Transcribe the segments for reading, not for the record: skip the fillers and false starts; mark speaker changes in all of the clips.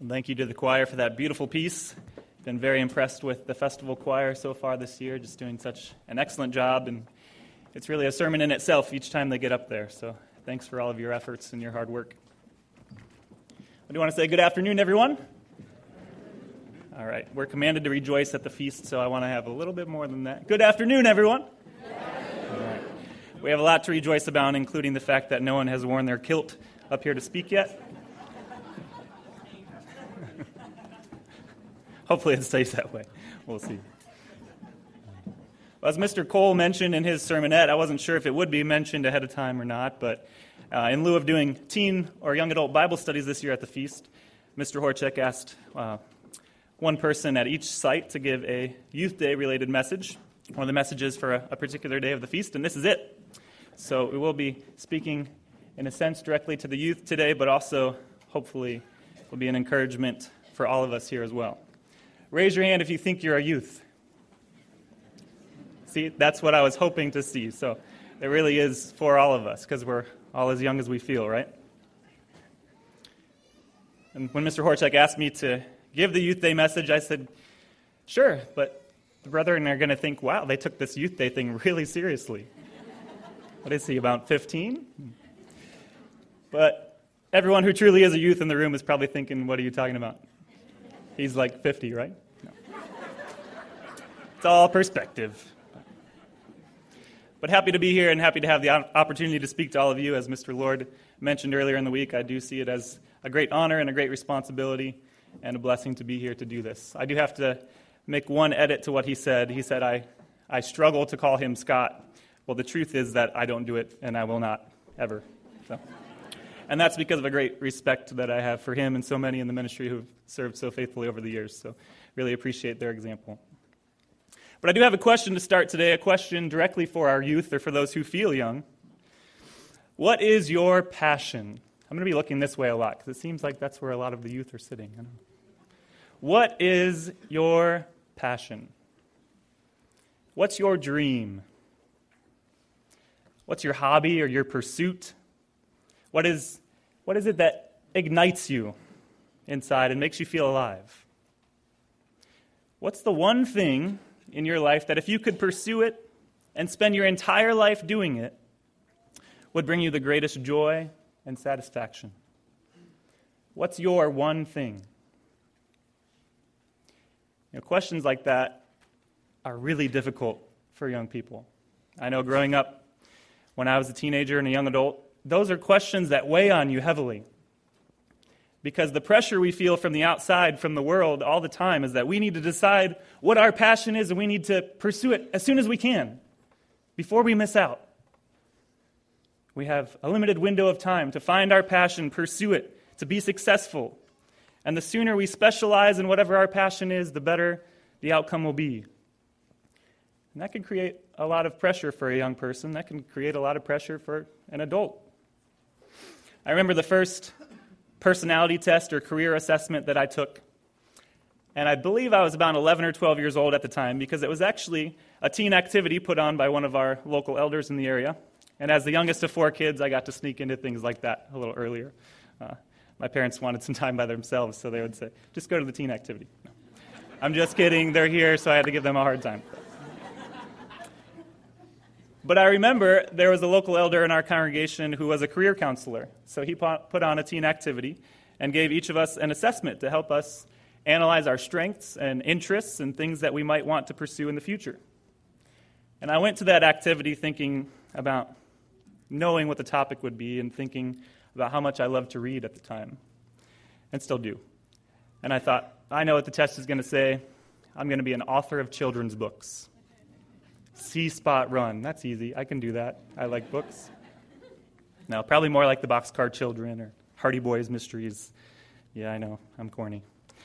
Speaker 1: Thank you to the choir for that beautiful piece. Been very impressed with the festival choir so far this year, just doing such an excellent job, and it's really a sermon in itself each time they get up there. So thanks for all of your efforts and your hard work. I do want to say good afternoon, everyone. All right, we're commanded to rejoice at the feast, so I want to have a little bit more than that. Good afternoon, everyone. Good afternoon. All right. We have a lot to rejoice about, including the fact that no one has worn their kilt up here to speak yet. Hopefully it stays that way. We'll see. Well, as Mr. Cole mentioned in his sermonette, I wasn't sure if it would be mentioned ahead of time or not, but in lieu of doing teen or young adult Bible studies this year at the feast, Mr. Horchek asked one person at each site to give a Youth Day-related message, one of the messages for a particular day of the feast, and this is it. So we will be speaking, in a sense, directly to the youth today, but also, hopefully, will be an encouragement for all of us here as well. Raise your hand if you think you're a youth. See, that's what I was hoping to see. So it really is for all of us, because we're all as young as we feel, right? And when Mr. Horchek asked me to give the Youth Day message, I said, sure, but the brethren are going to think, wow, they took this Youth Day thing really seriously. What is he, about 15? But everyone who truly is a youth in the room is probably thinking, what are you talking about? He's like 50, right? No. It's all perspective. But happy to be here and happy to have the opportunity to speak to all of you. As Mr. Lord mentioned earlier in the week, I do see it as a great honor and a great responsibility and a blessing to be here to do this. I do have to make one edit to what he said. He said, I struggle to call him Scott. Well, the truth is that I don't do it, and I will not, ever. So. And that's because of a great respect that I have for him and so many in the ministry who have served so faithfully over the years. So really appreciate their example. But I do have a question to start today, a question directly for our youth or for those who feel young. What is your passion? I'm going to be looking this way a lot because it seems like that's where a lot of the youth are sitting. I don't know. What is your passion? What's your dream? What's your hobby or your pursuit? What is it that ignites you inside and makes you feel alive? What's the one thing in your life that if you could pursue it and spend your entire life doing it would bring you the greatest joy and satisfaction? What's your one thing? Questions like that are really difficult for young people. I know growing up when I was a teenager and a young adult, those are questions that weigh on you heavily. Because the pressure we feel from the outside, from the world, all the time is that we need to decide what our passion is and we need to pursue it as soon as we can, before we miss out. We have a limited window of time to find our passion, pursue it, to be successful. And the sooner we specialize in whatever our passion is, the better the outcome will be. And that can create a lot of pressure for a young person. That can create a lot of pressure for an adult. I remember the first personality test or career assessment that I took, and I believe I was about 11 or 12 years old at the time because it was actually a teen activity put on by one of our local elders in the area. And as the youngest of 4 kids, I got to sneak into things like that a little earlier. My parents wanted some time by themselves, so they would say, just go to the teen activity. No. I'm just kidding. They're here, so I had to give them a hard time. But I remember there was a local elder in our congregation who was a career counselor. So he put on a teen activity and gave each of us an assessment to help us analyze our strengths and interests and things that we might want to pursue in the future. And I went to that activity thinking about knowing what the topic would be and thinking about how much I loved to read at the time, and still do. And I thought, I know what the test is going to say. I'm going to be an author of children's books. See Spot Run. That's easy. I can do that. I like books. No, probably more like the Boxcar Children or Hardy Boys Mysteries. Yeah, I know. I'm corny.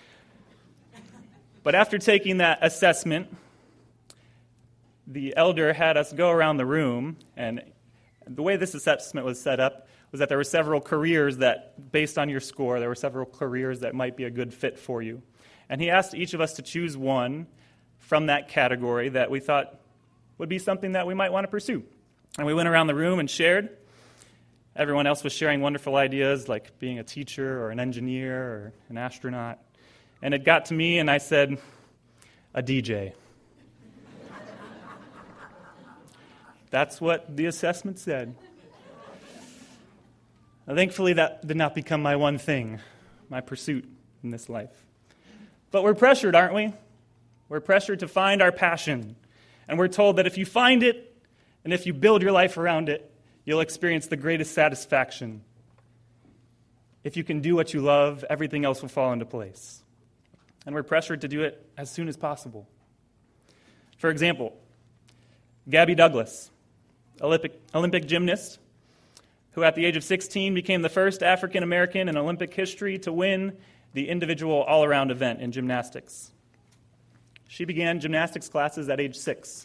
Speaker 1: But after taking that assessment, the elder had us go around the room, and the way this assessment was set up was that there were several careers that, based on your score, there were several careers that might be a good fit for you. And he asked each of us to choose one from that category that we thought would be something that we might want to pursue. And we went around the room and shared. Everyone else was sharing wonderful ideas like being a teacher or an engineer or an astronaut. And it got to me and I said, a DJ. That's what the assessment said. Now, thankfully, that did not become my one thing, my pursuit in this life. But we're pressured, aren't we? We're pressured to find our passion. And we're told that if you find it and if you build your life around it, you'll experience the greatest satisfaction. If you can do what you love, everything else will fall into place. And we're pressured to do it as soon as possible. For example, Gabby Douglas, Olympic gymnast, who at the age of 16 became the first African American in Olympic history to win the individual all-around event in gymnastics. She began gymnastics classes at age 6.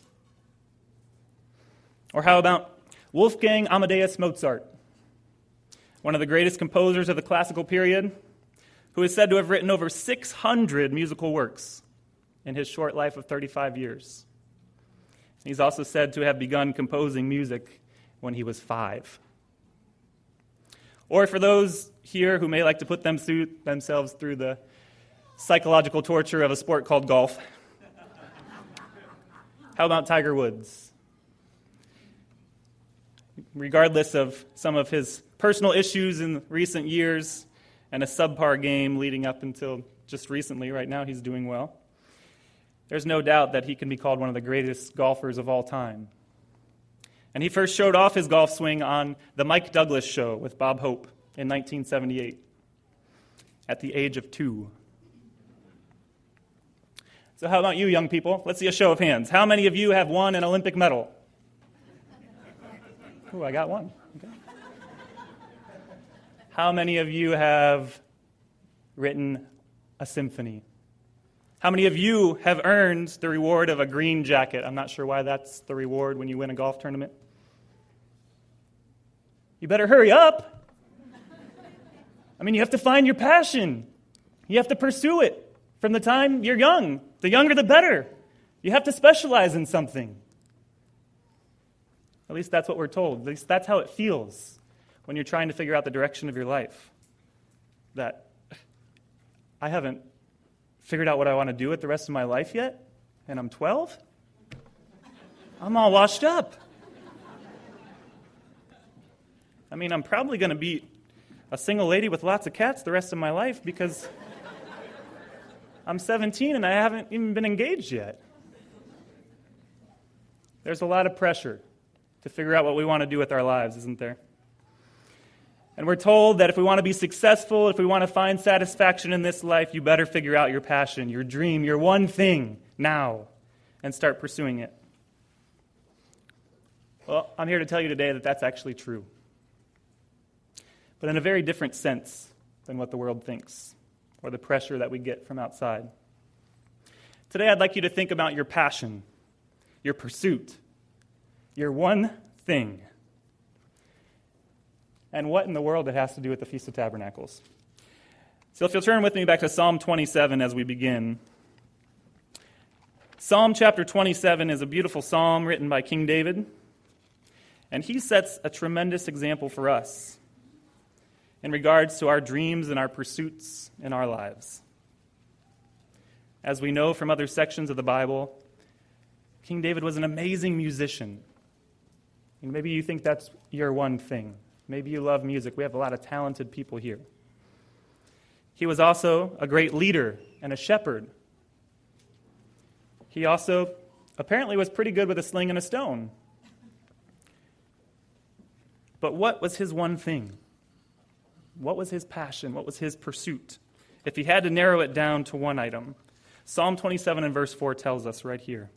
Speaker 1: Or how about Wolfgang Amadeus Mozart, one of the greatest composers of the classical period, who is said to have written over 600 musical works in his short life of 35 years. He's also said to have begun composing music when he was 5. Or for those here who may like to put themselves through the psychological torture of a sport called golf, how about Tiger Woods? Regardless of some of his personal issues in recent years and a subpar game leading up until just recently, right now he's doing well, there's no doubt that he can be called one of the greatest golfers of all time. And he first showed off his golf swing on The Mike Douglas Show with Bob Hope in 1978 at the age of 2. So how about you, young people? Let's see a show of hands. How many of you have won an Olympic medal? Ooh, I got one. Okay. How many of you have written a symphony? How many of you have earned the reward of a green jacket? I'm not sure why that's the reward when you win a golf tournament. You better hurry up. I mean, you have to find your passion. You have to pursue it from the time you're young. The younger, the better. You have to specialize in something. At least that's what we're told. At least that's how it feels when you're trying to figure out the direction of your life. That I haven't figured out what I want to do with the rest of my life yet, and I'm 12? I'm all washed up. I mean, I'm probably going to be a single lady with lots of cats the rest of my life because I'm 17 and I haven't even been engaged yet. There's a lot of pressure to figure out what we want to do with our lives, isn't there? And we're told that if we want to be successful, if we want to find satisfaction in this life, you better figure out your passion, your dream, your one thing now, and start pursuing it. Well, I'm here to tell you today that that's actually true, but in a very different sense than what the world thinks or the pressure that we get from outside. Today, I'd like you to think about your passion, your pursuit, your one thing, and what in the world it has to do with the Feast of Tabernacles. So if you'll turn with me back to Psalm 27 as we begin. Psalm chapter 27 is a beautiful psalm written by King David, and he sets a tremendous example for us in regards to our dreams and our pursuits in our lives. As we know from other sections of the Bible, King David was an amazing musician. And maybe you think that's your one thing. Maybe you love music. We have a lot of talented people here. He was also a great leader and a shepherd. He also apparently was pretty good with a sling and a stone. But what was his one thing? What was his passion? What was his pursuit? If he had to narrow it down to one item, Psalm 27 and verse 4 tells us right here.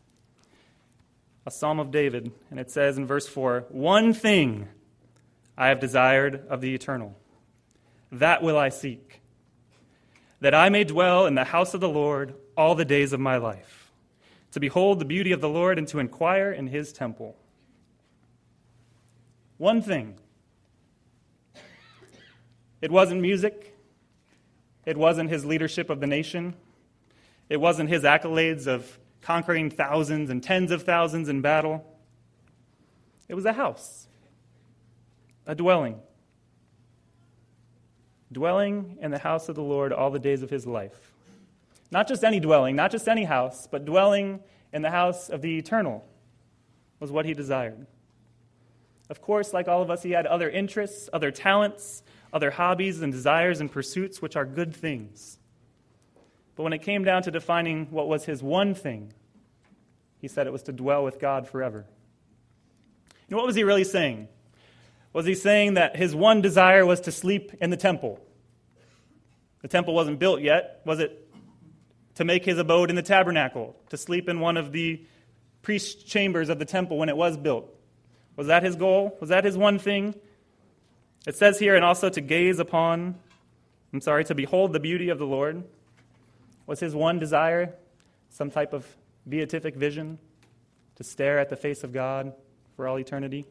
Speaker 1: A psalm of David, and it says in verse 4, "One thing I have desired of the eternal, that will I seek, that I may dwell in the house of the Lord all the days of my life, to behold the beauty of the Lord and to inquire in his temple." One thing. It wasn't music. It wasn't his leadership of the nation. It wasn't his accolades of conquering thousands and tens of thousands in battle. It was a house. a dwelling. Dwelling in the house of the Lord all the days of his life. Not just any dwelling, not just any house, but dwelling in the house of the eternal was what he desired. Of course, like all of us, he had other interests, other talents, other hobbies and desires and pursuits, which are good things. But when it came down to defining what was his one thing, he said it was to dwell with God forever. And what was he really saying? Was he saying that his one desire was to sleep in the temple? The temple wasn't built yet. Was it to make his abode in the tabernacle, to sleep in one of the priest chambers of the temple when it was built? Was that his goal? Was that his one thing? It says here, and also to behold the beauty of the Lord. Was his one desire some type of beatific vision, to stare at the face of God for all eternity?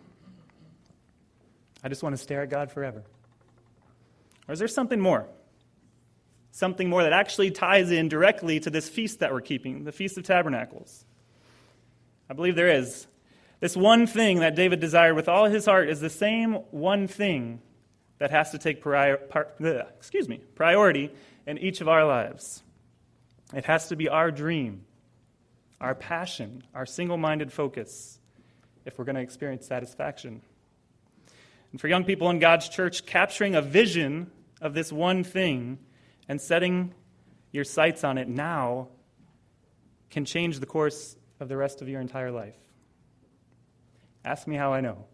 Speaker 1: I just want to stare at God forever. Or is there something more? Something more that actually ties in directly to this feast that we're keeping, the Feast of Tabernacles? I believe there is. This one thing that David desired with all his heart is the same one thing that has to take priority in each of our lives. It has to be our dream, our passion, our single-minded focus if we're going to experience satisfaction. And for young people in God's church, capturing a vision of this one thing and setting your sights on it now can change the course of the rest of your entire life. Ask me how I know.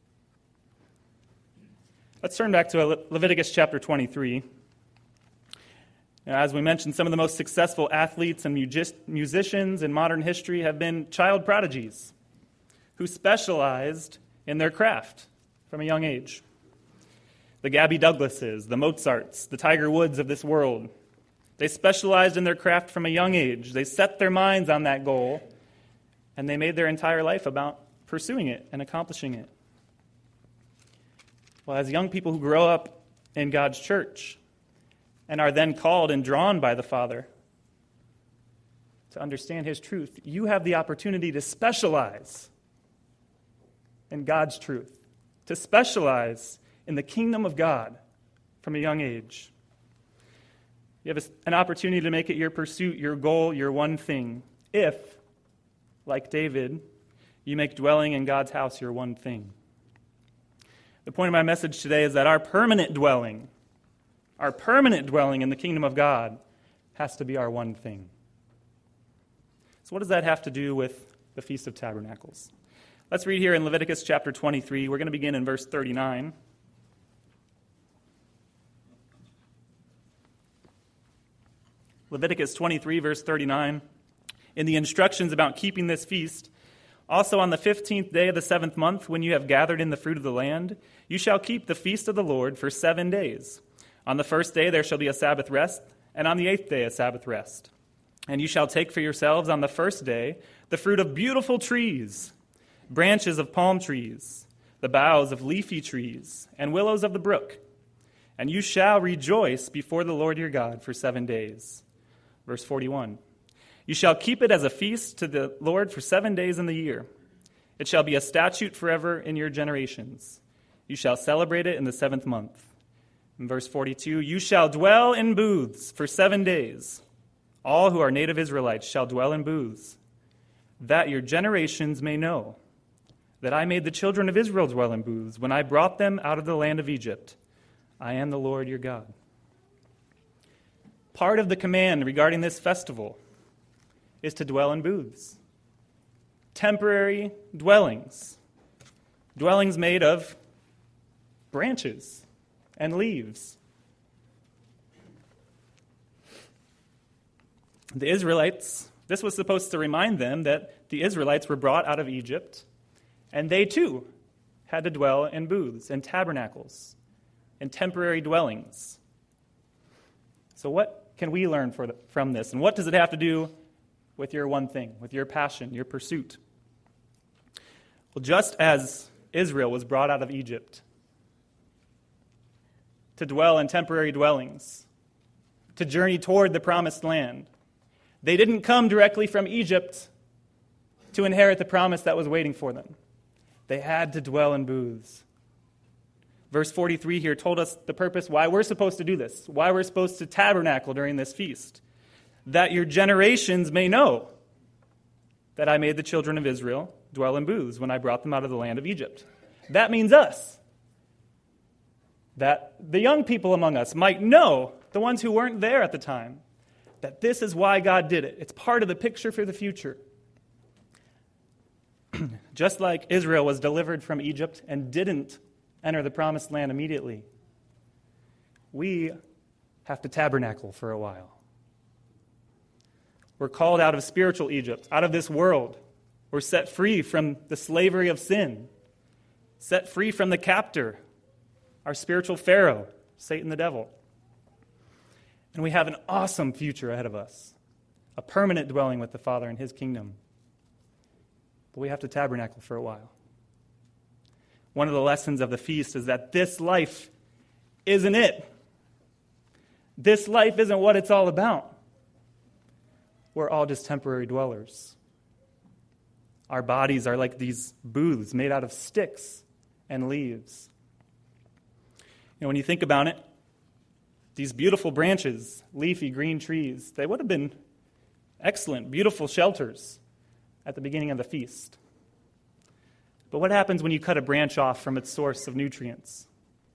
Speaker 1: Let's turn back to Leviticus chapter 23. Now, as we mentioned, some of the most successful athletes and musicians in modern history have been child prodigies who specialized in their craft from a young age. The Gabby Douglases, the Mozarts, the Tiger Woods of this world. They specialized in their craft from a young age. They set their minds on that goal, and they made their entire life about pursuing it and accomplishing it. Well, as young people who grow up in God's church and are then called and drawn by the Father to understand his truth, you have the opportunity to specialize in God's truth, to specialize in the kingdom of God from a young age. You have an opportunity to make it your pursuit, your goal, your one thing, if, like David, you make dwelling in God's house your one thing. The point of my message today is that our permanent dwelling in the kingdom of God has to be our one thing. So what does that have to do with the Feast of Tabernacles? Let's read here in Leviticus chapter 23. We're going to begin in verse 39. Leviticus 23, verse 39. In the instructions about keeping this feast, also on the 15th day of the 7th month, when you have gathered in the fruit of the land, you shall keep the feast of the Lord for 7 days. On the first day there shall be a Sabbath rest, and on the 8th day a Sabbath rest. And you shall take for yourselves on the first day the fruit of beautiful trees, branches of palm trees, the boughs of leafy trees, and willows of the brook. And you shall rejoice before the Lord your God for 7 days. Verse 41. You shall keep it as a feast to the Lord for 7 days in the year. It shall be a statute forever in your generations. You shall celebrate it in the 7th month. In verse 42, you shall dwell in booths for 7 days. All who are native Israelites shall dwell in booths, that your generations may know that I made the children of Israel dwell in booths when I brought them out of the land of Egypt. I am the Lord your God. Part of the command regarding this festival is to dwell in booths. Temporary dwellings. Dwellings made of branches and leaves. The Israelites, this was supposed to remind them that the Israelites were brought out of Egypt, and they too had to dwell in booths and tabernacles and temporary dwellings. So what can we learn from this? And what does it have to do with your one thing, with your passion, your pursuit? Well, just as Israel was brought out of Egypt to dwell in temporary dwellings, to journey toward the promised land, they didn't come directly from Egypt to inherit the promise that was waiting for them. They had to dwell in booths. Verse 43 here told us the purpose why we're supposed to do this, why we're supposed to tabernacle during this feast. That your generations may know that I made the children of Israel dwell in booths when I brought them out of the land of Egypt. That means us. That the young people among us might know, the ones who weren't there at the time, that this is why God did it. It's part of the picture for the future. Just like Israel was delivered from Egypt and didn't enter the promised land immediately, we have to tabernacle for a while. We're called out of spiritual Egypt, out of this world. We're set free from the slavery of sin, set free from the captor, our spiritual Pharaoh, Satan the devil. And we have an awesome future ahead of us, a permanent dwelling with the Father in his kingdom. But we have to tabernacle for a while. One of the lessons of the feast is that this life isn't it. This life isn't what it's all about. We're all just temporary dwellers. Our bodies are like these booths made out of sticks and leaves. When you think about it, these beautiful branches, leafy green trees, they would have been excellent, beautiful shelters at the beginning of the feast. But what happens when you cut a branch off from its source of nutrients?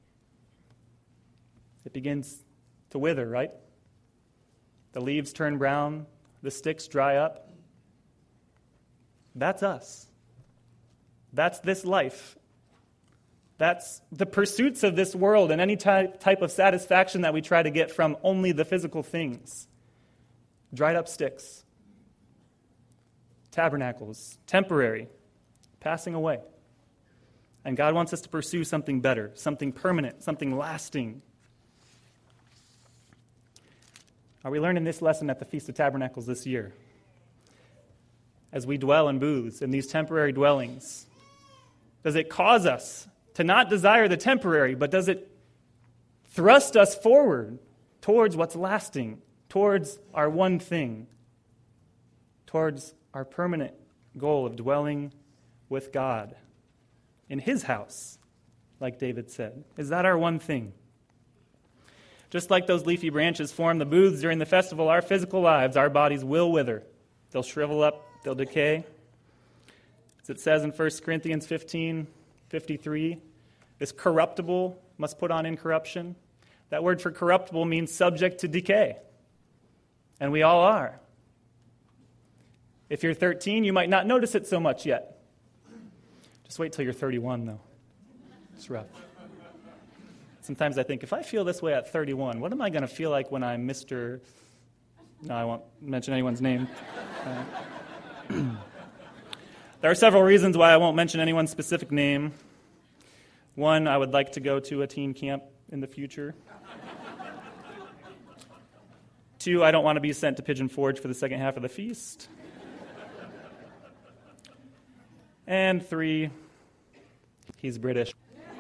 Speaker 1: It begins to wither, right? The leaves turn brown, the sticks dry up. That's us. That's this life. That's the pursuits of this world and any type of satisfaction that we try to get from only the physical things. Dried up sticks. Tabernacles. Temporary. Passing away. And God wants us to pursue something better, something permanent, something lasting. Are we learning this lesson at the Feast of Tabernacles this year? As we dwell in booths, in these temporary dwellings, does it cause us to not desire the temporary, but does it thrust us forward towards what's lasting, towards our one thing, towards our permanent goal of dwelling with God in his house, like David said? Is that our one thing? Just like those leafy branches form the booths during the festival, our physical lives, our bodies will wither. They'll shrivel up, they'll decay. As it says in 1 Corinthians 15:53, this corruptible must put on incorruption. That word for corruptible means subject to decay. And we all are. If you're 13, you might not notice it so much yet. Just wait till you're 31, though. It's rough. Sometimes I think, if I feel this way at 31, what am I going to feel like when I'm Mr. No, I won't mention anyone's name. There are several reasons why I won't mention anyone's specific name. One, I would like to go to a teen camp in the future. Two, I don't want to be sent to Pigeon Forge for the second half of the feast. And three, he's British.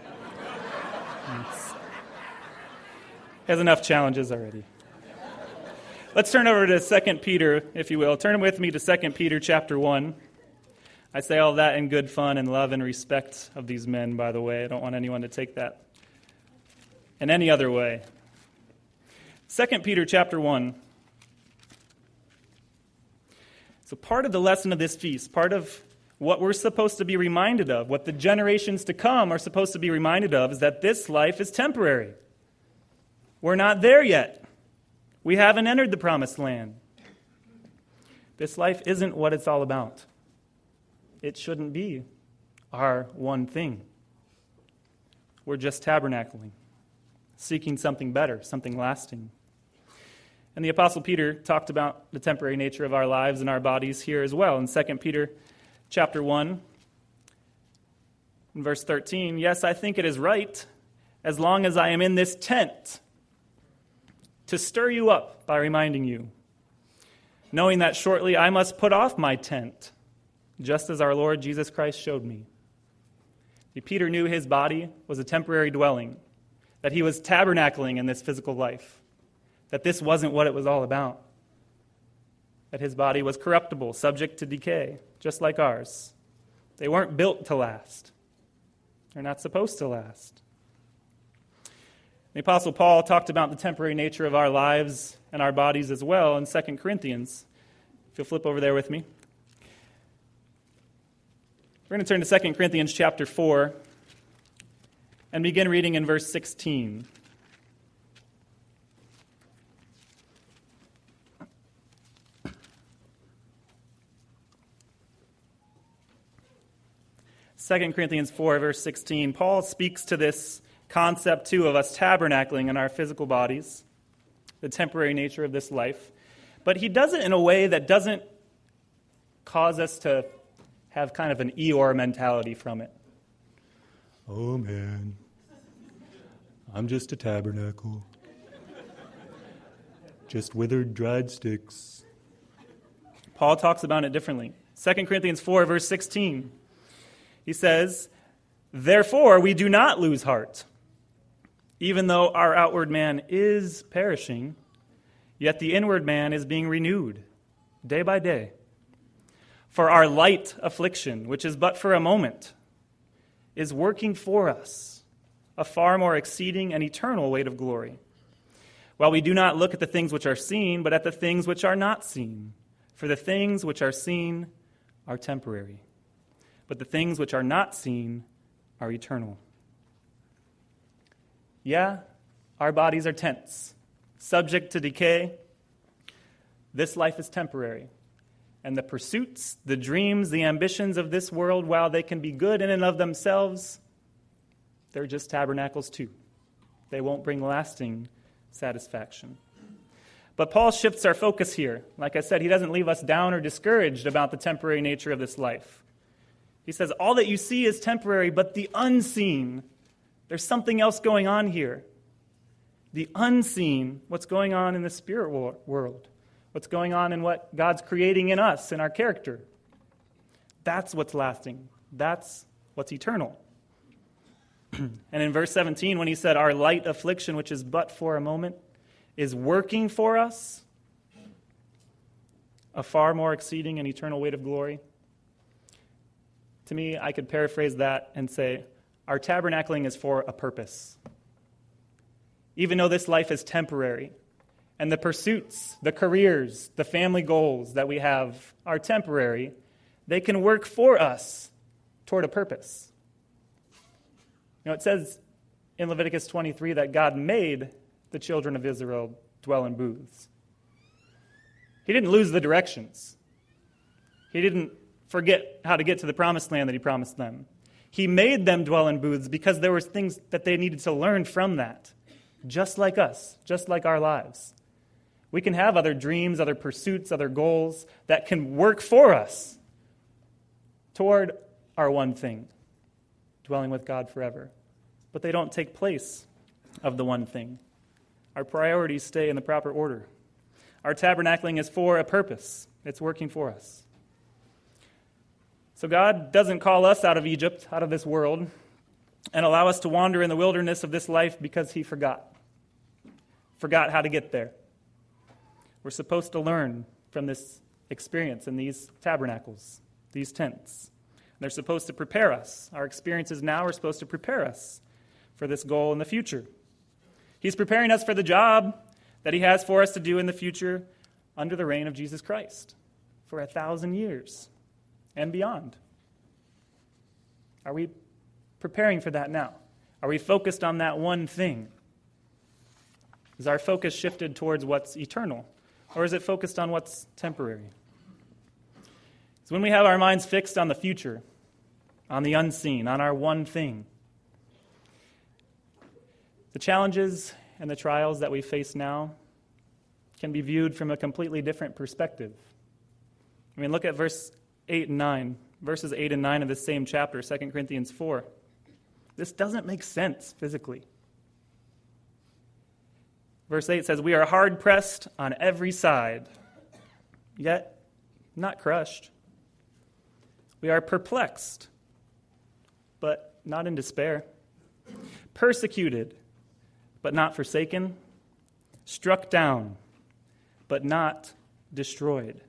Speaker 1: Has enough challenges already. Let's turn over to 2 Peter, if you will. Turn with me to 2 Peter chapter 1. I say all that in good fun and love and respect of these men, by the way. I don't want anyone to take that in any other way. 2 Peter chapter 1. So part of the lesson of this feast, part of what we're supposed to be reminded of, what the generations to come are supposed to be reminded of, is that this life is temporary. We're not there yet. We haven't entered the promised land. This life isn't what it's all about. It shouldn't be our one thing. We're just tabernacling, seeking something better, something lasting. And the Apostle Peter talked about the temporary nature of our lives and our bodies here as well in 2 Peter chapter 1, in verse 13. Yes, I think it is right, as long as I am in this tent, to stir you up by reminding you, knowing that shortly I must put off my tent, just as our Lord Jesus Christ showed me. See, Peter knew his body was a temporary dwelling, that he was tabernacling in this physical life, that this wasn't what it was all about, that his body was corruptible, subject to decay, just like ours. They weren't built to last. They're not supposed to last. The Apostle Paul talked about the temporary nature of our lives and our bodies as well in 2 Corinthians. If you'll flip over there with me. We're going to turn to 2 Corinthians chapter 4 and begin reading in verse 16. Second Corinthians 4, verse 16, Paul speaks to this concept, too, of us tabernacling in our physical bodies, the temporary nature of this life. But he does it in a way that doesn't cause us to have kind of an Eeyore mentality from it. Oh, man, I'm just a tabernacle. Just withered, dried sticks. Paul talks about it differently. 2 Corinthians 4, verse 16. He says, "Therefore we do not lose heart. Even though our outward man is perishing, yet the inward man is being renewed day by day. For our light affliction, which is but for a moment, is working for us a far more exceeding and eternal weight of glory. While we do not look at the things which are seen, but at the things which are not seen. For the things which are seen are temporary, but the things which are not seen are eternal." Yeah, our bodies are tents, subject to decay. This life is temporary. And the pursuits, the dreams, the ambitions of this world, while they can be good in and of themselves, they're just tabernacles too. They won't bring lasting satisfaction. But Paul shifts our focus here. Like I said, he doesn't leave us down or discouraged about the temporary nature of this life. He says, all that you see is temporary, but the unseen, there's something else going on here. The unseen, what's going on in the spirit world, what's going on in what God's creating in us, in our character. That's what's lasting. That's what's eternal. And in verse 17, when he said, our light affliction, which is but for a moment, is working for us a far more exceeding and eternal weight of glory. To me, I could paraphrase that and say, our tabernacling is for a purpose. Even though this life is temporary, and the pursuits, the careers, the family goals that we have are temporary, they can work for us toward a purpose. You know, it says in Leviticus 23 that God made the children of Israel dwell in booths. He didn't lose the directions. He didn't forget how to get to the promised land that he promised them. He made them dwell in booths because there were things that they needed to learn from that, just like us, just like our lives. We can have other dreams, other pursuits, other goals that can work for us toward our one thing, dwelling with God forever. But they don't take place of the one thing. Our priorities stay in the proper order. Our tabernacling is for a purpose. It's working for us. So God doesn't call us out of Egypt, out of this world, and allow us to wander in the wilderness of this life because he forgot how to get there. We're supposed to learn from this experience in these tabernacles, these tents. They're supposed to prepare us. Our experiences now are supposed to prepare us for this goal in the future. He's preparing us for the job that he has for us to do in the future under the reign of Jesus Christ for 1,000 years and beyond. Are we preparing for that now? Are we focused on that one thing? Is our focus shifted towards what's eternal, or is it focused on what's temporary? So when we have our minds fixed on the future, on the unseen, on our one thing, the challenges and the trials that we face now can be viewed from a completely different perspective. I mean, look at verses 8 and 9 of this same chapter, 2 Corinthians 4. This doesn't make sense physically. Verse 8 says, we are hard-pressed on every side, yet not crushed. We are perplexed, but not in despair. Persecuted, but not forsaken. Struck down, but not destroyed.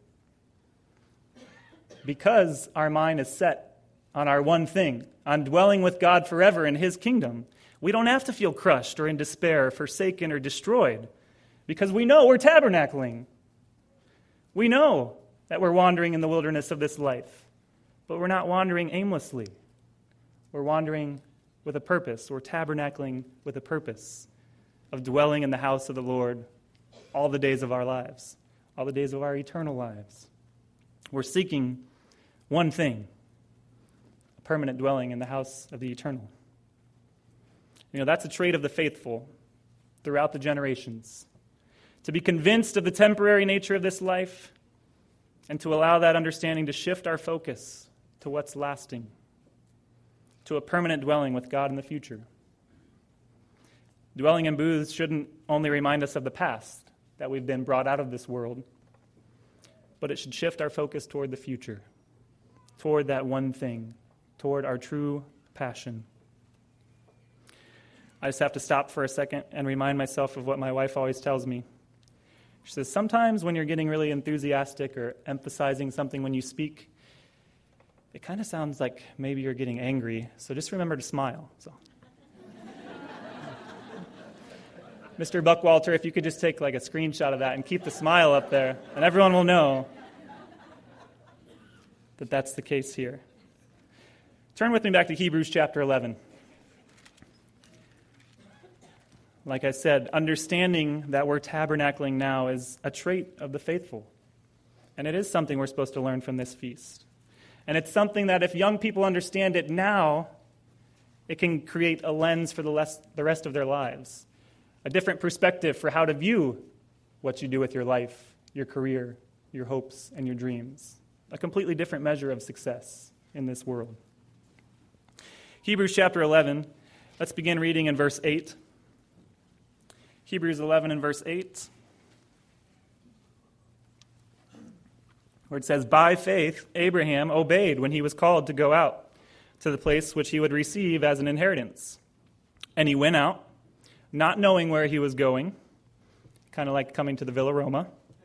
Speaker 1: Because our mind is set on our one thing, on dwelling with God forever in his kingdom, We don't have to feel crushed or in despair, forsaken or destroyed, because we know we're tabernacling. We know that we're wandering in the wilderness of this life, but we're not wandering aimlessly. We're wandering with a purpose. We're tabernacling with a purpose of dwelling in the house of the Lord all the days of our lives, all the days of our eternal lives. We're seeking one thing, a permanent dwelling in the house of the eternal. That's a trait of the faithful throughout the generations. To be convinced of the temporary nature of this life and to allow that understanding to shift our focus to what's lasting, to a permanent dwelling with God in the future. Dwelling in booths shouldn't only remind us of the past, that we've been brought out of this world, but it should shift our focus toward the future, toward that one thing, toward our true passion. I just have to stop for a second and remind myself of what my wife always tells me. She says, sometimes when you're getting really enthusiastic or emphasizing something when you speak, it kind of sounds like maybe you're getting angry, so just remember to smile. So, Mr. Buckwalter, if you could just take like a screenshot of that and keep the smile up there, and everyone will know that that's the case here. Turn with me back to Hebrews chapter 11. Like I said, understanding that we're tabernacling now is a trait of the faithful. And it is something we're supposed to learn from this feast. And it's something that if young people understand it now, it can create a lens for the rest of their lives. A different perspective for how to view what you do with your life, your career, your hopes, and your dreams. A completely different measure of success in this world. Hebrews chapter 11, let's begin reading in verse 8. Hebrews 11 and verse 8, where it says, by faith Abraham obeyed when he was called to go out to the place which he would receive as an inheritance. And he went out, not knowing where he was going, kind of like coming to the Villa Roma.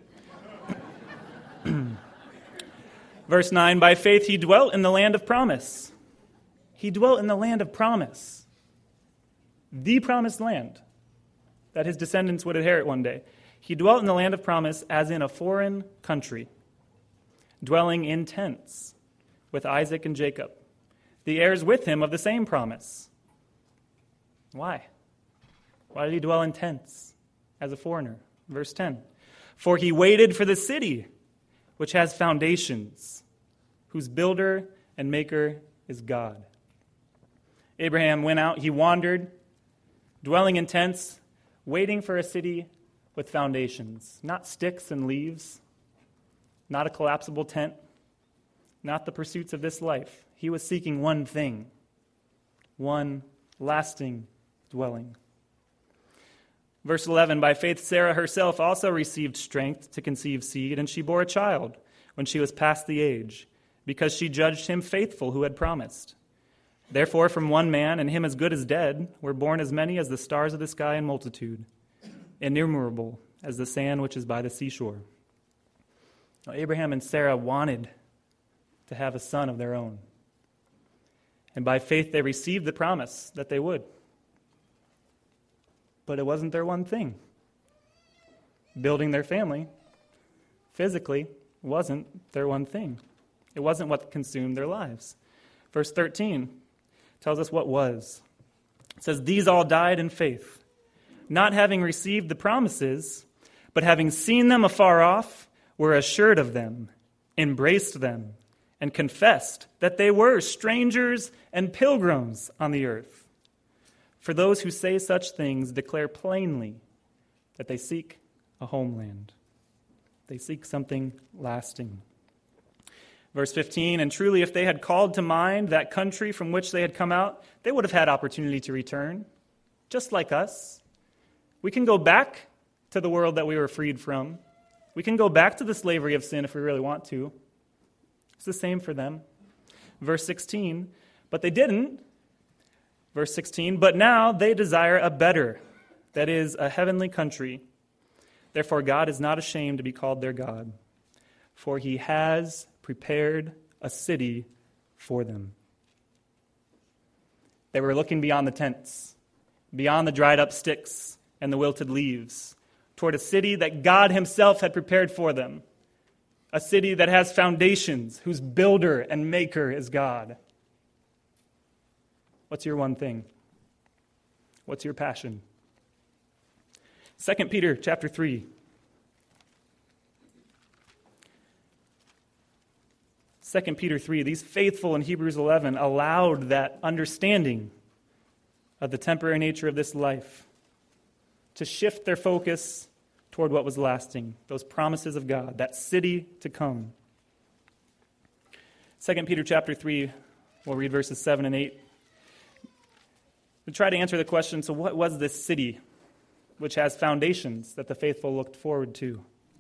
Speaker 1: Verse 9, by faith he dwelt in the land of promise. He dwelt in the land of promise, the promised land that his descendants would inherit one day. He dwelt in the land of promise as in a foreign country, dwelling in tents with Isaac and Jacob, the heirs with him of the same promise. Why? Why did he dwell in tents as a foreigner? Verse 10, for he waited for the city which has foundations, whose builder and maker is God. Abraham went out, he wandered, dwelling in tents, waiting for a city with foundations, not sticks and leaves, not a collapsible tent, not the pursuits of this life. He was seeking one thing, one lasting dwelling. Verse 11, by faith Sarah herself also received strength to conceive seed, and she bore a child when she was past the age, because she judged him faithful who had promised. Therefore, from one man, and him as good as dead, were born as many as the stars of the sky in multitude, innumerable as the sand which is by the seashore. Now, Abraham and Sarah wanted to have a son of their own. And by faith they received the promise that they would. But it wasn't their one thing. Building their family, physically, wasn't their one thing. It wasn't what consumed their lives. Verse 13 tells us what was. It says, these all died in faith, not having received the promises, but having seen them afar off, were assured of them, embraced them, and confessed that they were strangers and pilgrims on the earth. For those who say such things declare plainly that they seek a homeland. They seek something lasting. Verse 15, and truly if they had called to mind that country from which they had come out, they would have had opportunity to return, just like us. We can go back to the world that we were freed from. We can go back to the slavery of sin if we really want to. It's the same for them. Verse 16, but they didn't. Verse 16, but now they desire a better, that is, a heavenly country. Therefore God is not ashamed to be called their God, for he has prepared a city for them. They were looking beyond the tents. beyond the dried up sticks and the wilted leaves, toward a city that God himself had prepared for them, a city that has foundations, whose builder and maker is God. What's your one thing? What's your passion? 2 Peter chapter 3. 2 Peter 3, these faithful in Hebrews 11 allowed that understanding of the temporary nature of this life to shift their focus toward what was lasting, those promises of God, that city to come. 2 Peter chapter 3, we'll read verses 7 and 8. To try to answer the question, so what was this city which has foundations that the faithful looked forward to?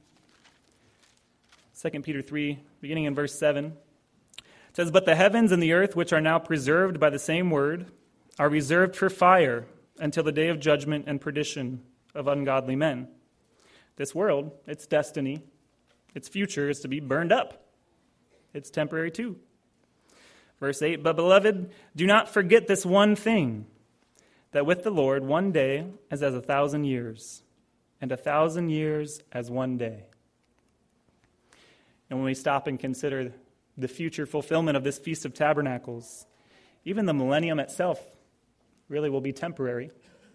Speaker 1: 2 Peter 3, beginning in verse 7, it says, "But the heavens and the earth, which are now preserved by the same word, are reserved for fire until the day of judgment and perdition of ungodly men." This world, its destiny, its future is to be burned up. It's temporary too. Verse 8, "But beloved, do not forget this one thing, that with the Lord 1 day is as 1,000 years, and 1,000 years as 1 day." And when we stop and consider the future fulfillment of this Feast of Tabernacles, even the millennium itself really will be temporary.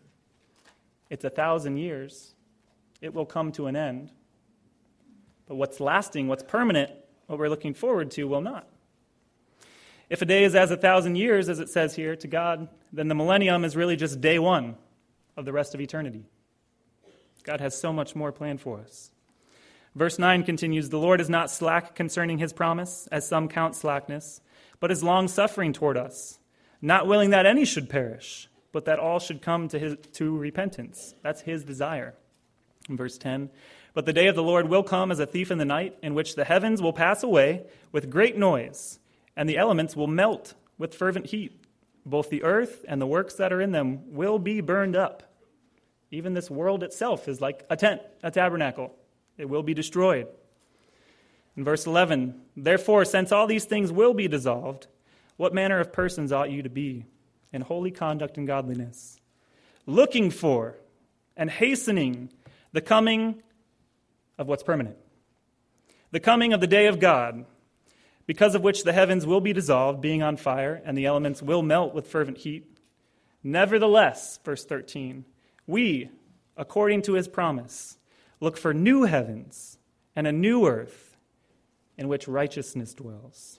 Speaker 1: It's 1,000 years. It will come to an end. But what's lasting, what's permanent, what we're looking forward to will not. If a day is as 1,000 years, as it says here, to God, then the millennium is really just day one of the rest of eternity. God has so much more planned for us. Verse 9 continues, "The Lord is not slack concerning his promise, as some count slackness, but is long-suffering toward us, not willing that any should perish, but that all should come to repentance." That's his desire. In verse 10, "But the day of the Lord will come as a thief in the night, in which the heavens will pass away with great noise, and the elements will melt with fervent heat. Both the earth and the works that are in them will be burned up." Even this world itself is like a tent, a tabernacle. It will be destroyed. In verse 11, "Therefore, since all these things will be dissolved, what manner of persons ought you to be in holy conduct and godliness, looking for and hastening the coming of what's permanent, the coming of the day of God, because of which the heavens will be dissolved, being on fire, and the elements will melt with fervent heat. Nevertheless," verse 13, "we, according to his promise, look for new heavens and a new earth in which righteousness dwells."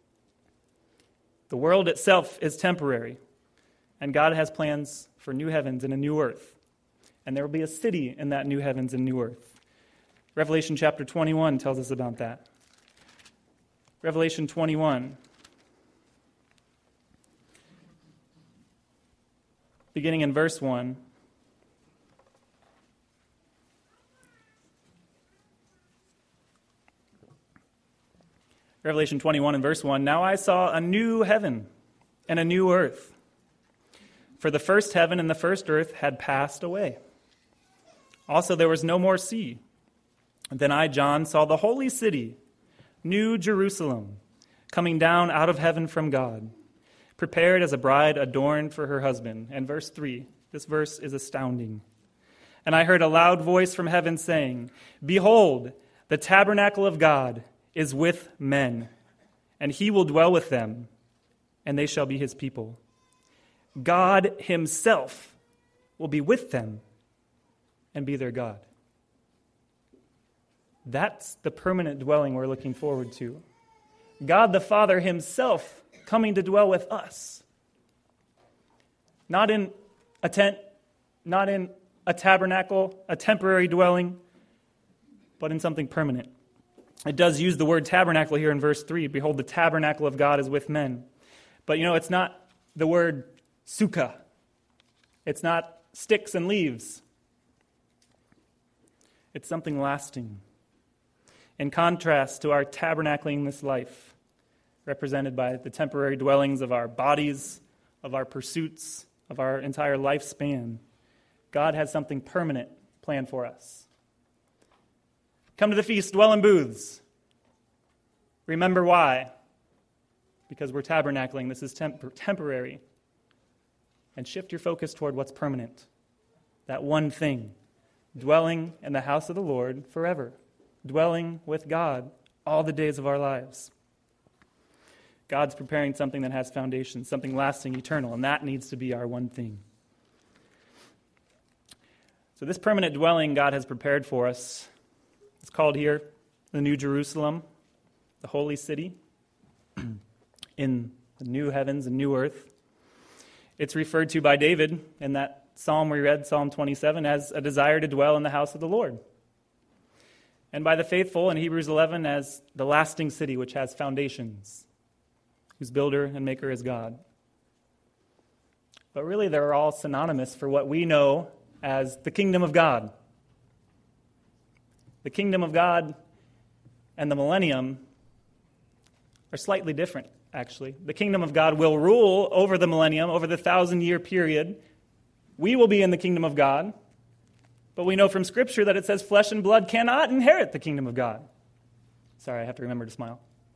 Speaker 1: The world itself is temporary, and God has plans for new heavens and a new earth. And there will be a city in that new heavens and new earth. Revelation chapter 21 tells us about that. Revelation 21, beginning in verse 1. Revelation 21 and verse 1, "Now I saw a new heaven and a new earth, for the first heaven and the first earth had passed away. Also there was no more sea. Then I, John, saw the holy city, New Jerusalem, coming down out of heaven from God, prepared as a bride adorned for her husband." And verse 3, this verse is astounding. "And I heard a loud voice from heaven saying, Behold, the tabernacle of God is with men, and he will dwell with them, and they shall be his people. God himself will be with them and be their God." That's the permanent dwelling we're looking forward to. God the Father himself coming to dwell with us. Not in a tent, not in a tabernacle, a temporary dwelling, but in something permanent. It does use the word tabernacle here in verse 3. "Behold, the tabernacle of God is with men." But it's not the word sukkah. It's not sticks and leaves. It's something lasting. In contrast to our tabernacling this life, represented by the temporary dwellings of our bodies, of our pursuits, of our entire lifespan, God has something permanent planned for us. Come to the feast, dwell in booths. Remember why? Because we're tabernacling. This is temporary. and shift your focus toward what's permanent. That one thing, dwelling in the house of the Lord forever, dwelling with God all the days of our lives. God's preparing something that has foundation, something lasting, eternal, and that needs to be our one thing. So this permanent dwelling God has prepared for us, it's called here the New Jerusalem, the holy city, in the new heavens and new earth. It's referred to by David in that psalm we read, Psalm 27, as a desire to dwell in the house of the Lord. And by the faithful in Hebrews 11 as the lasting city which has foundations, whose builder and maker is God. But really they're all synonymous for what we know as the kingdom of God. The kingdom of God and the millennium are slightly different, actually. The kingdom of God will rule over the millennium, over the 1,000-year period. We will be in the kingdom of God, but we know from Scripture that it says flesh and blood cannot inherit the kingdom of God. Sorry, I have to remember to smile.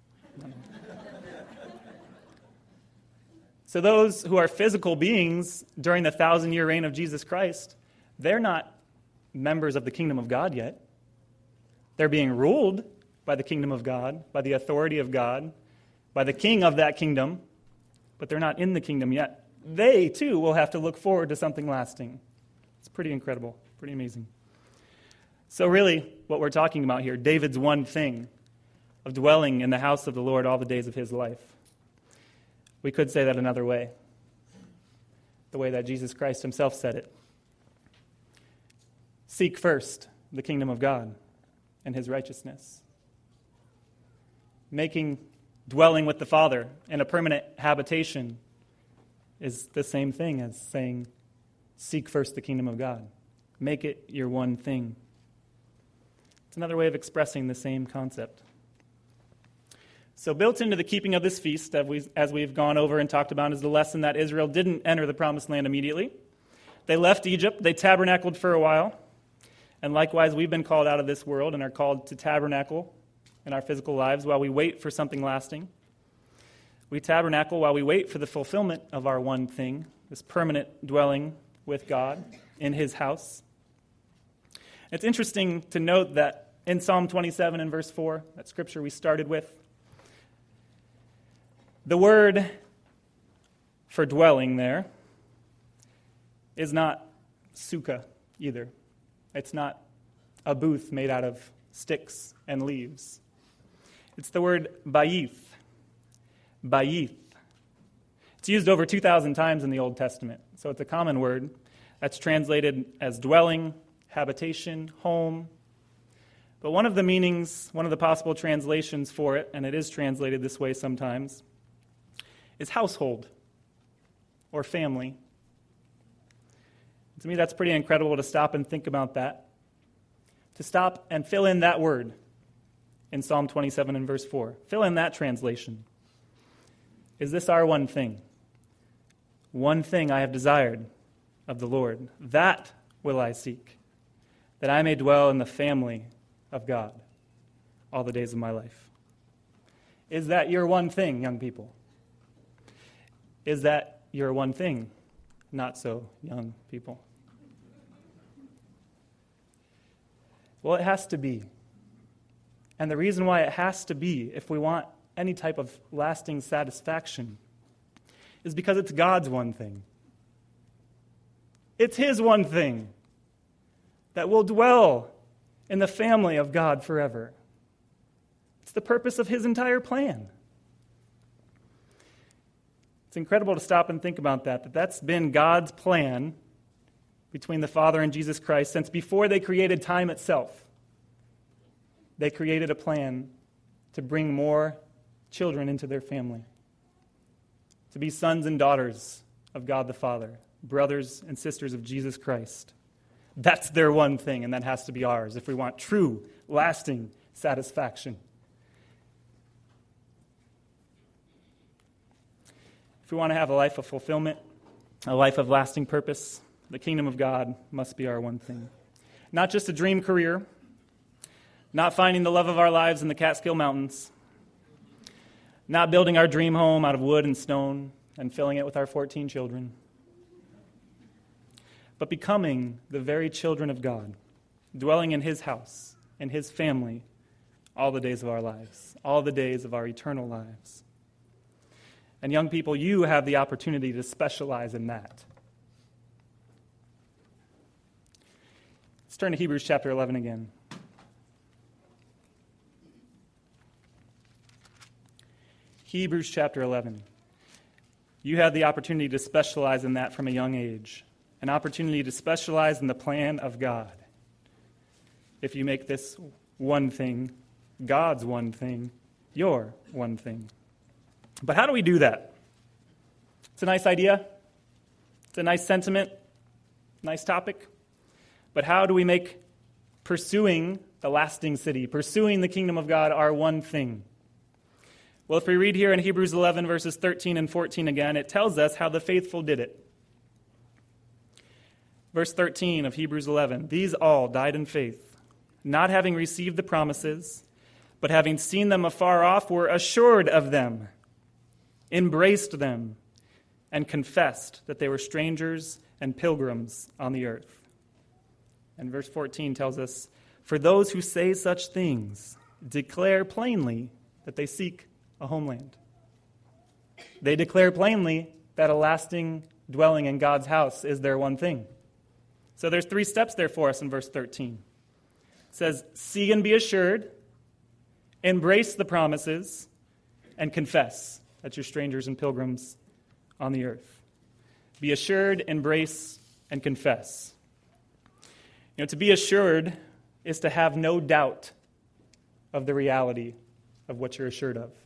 Speaker 1: So those who are physical beings during the 1,000-year reign of Jesus Christ, they're not members of the kingdom of God yet. They're being ruled by the kingdom of God, by the authority of God, by the king of that kingdom, but they're not in the kingdom yet. They, too, will have to look forward to something lasting. It's pretty incredible, pretty amazing. So really, what we're talking about here, David's one thing of dwelling in the house of the Lord all the days of his life. We could say that another way, the way that Jesus Christ himself said it. Seek first the kingdom of God and his righteousness. Making dwelling with the Father in a permanent habitation is the same thing as saying, seek first the kingdom of God. Make it your one thing. It's another way of expressing the same concept. So built into the keeping of this feast, as we've gone over and talked about, is the lesson that Israel didn't enter the promised land immediately. They left Egypt, they tabernacled for a while, and likewise we've been called out of this world and are called to tabernacle in our physical lives while we wait for something lasting. We tabernacle while we wait for the fulfillment of our one thing, this permanent dwelling with God in his house. It's interesting to note that in Psalm 27 and verse 4, that scripture we started with, the word for dwelling there is not sukkah either. It's not a booth made out of sticks and leaves. It's the word bayith. Bayith. It's used over 2,000 times in the Old Testament, so it's a common word that's translated as dwelling, habitation, home. But one of the meanings, one of the possible translations for it, and it is translated this way sometimes, is household or family. To me, that's pretty incredible to stop and think about that. To stop and fill in that word in Psalm 27 and verse 4. Fill in that translation. Is this our one thing? One thing I have desired of the Lord, that will I seek, that I may dwell in the family of God all the days of my life. Is that your one thing, young people? Is that your one thing? Not so young people. Well, it has to be. And the reason why it has to be, if we want any type of lasting satisfaction, is because it's God's one thing. It's his one thing that will dwell in the family of God forever. It's the purpose of his entire plan. It's incredible to stop and think about that that's been God's plan between the Father and Jesus Christ since before they created time itself. They created a plan to bring more children into their family, to be sons and daughters of God the Father, brothers and sisters of Jesus Christ. That's their one thing, and that has to be ours if we want true, lasting satisfaction. If we want to have a life of fulfillment, a life of lasting purpose, the kingdom of God must be our one thing. Not just a dream career, not finding the love of our lives in the Catskill Mountains, not building our dream home out of wood and stone and filling it with our 14 children. but becoming the very children of God, dwelling in his house and his family all the days of our lives, all the days of our eternal lives. And young people, you have the opportunity to specialize in that. Let's turn to Hebrews chapter 11 again. Hebrews chapter 11. You have the opportunity to specialize in that from a young age. An opportunity to specialize in the plan of God. If you make this one thing, God's one thing, your one thing. But how do we do that? It's a nice idea. It's a nice sentiment. Nice topic. But how do we make pursuing the lasting city, pursuing the kingdom of God, our one thing? Well, if we read here in Hebrews 11, verses 13 and 14 again, it tells us how the faithful did it. Verse 13 of Hebrews 11, these all died in faith, not having received the promises, but having seen them afar off, were assured of them, embraced them, and confessed that they were strangers and pilgrims on the earth. And verse 14 tells us, for those who say such things declare plainly that they seek a homeland. They declare plainly that a lasting dwelling in God's house is their one thing. So there's 3 steps there for us in verse 13. It says, see and be assured, embrace the promises, and confess that you're strangers and pilgrims on the earth. Be assured, embrace, and confess. You know, to be assured is to have no doubt of the reality of what you're assured of.